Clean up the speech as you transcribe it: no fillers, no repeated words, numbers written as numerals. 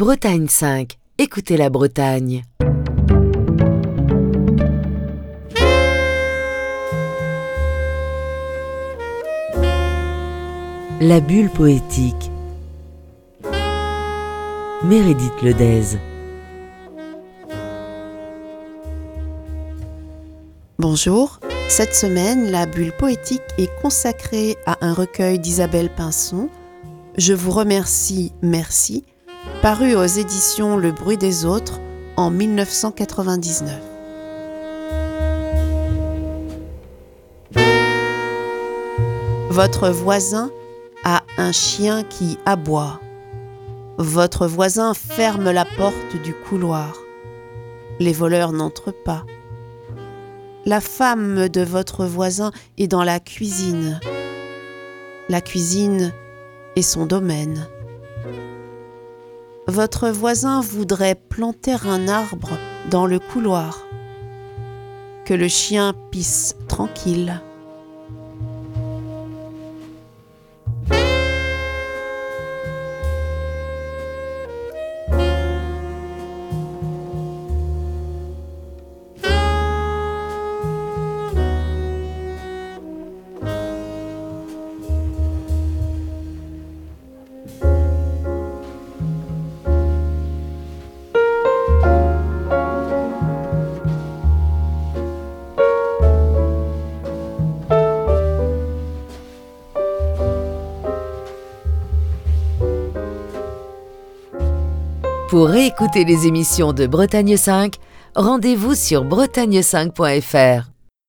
Bretagne 5, écoutez la Bretagne. La bulle poétique. Meredith Ledez. Bonjour, cette semaine, la bulle poétique est consacrée à un recueil d'Isabelle Pinson, Je vous remercie, merci, paru aux éditions Le Bruit des Autres en 1999. Votre voisin a un chien qui aboie. Votre voisin ferme la porte du couloir. Les voleurs n'entrent pas. La femme de votre voisin est dans la cuisine. La cuisine est son domaine. Votre voisin voudrait planter un arbre dans le couloir. Que le chien pisse tranquille. Pour réécouter les émissions de Bretagne 5, rendez-vous sur bretagne5.fr.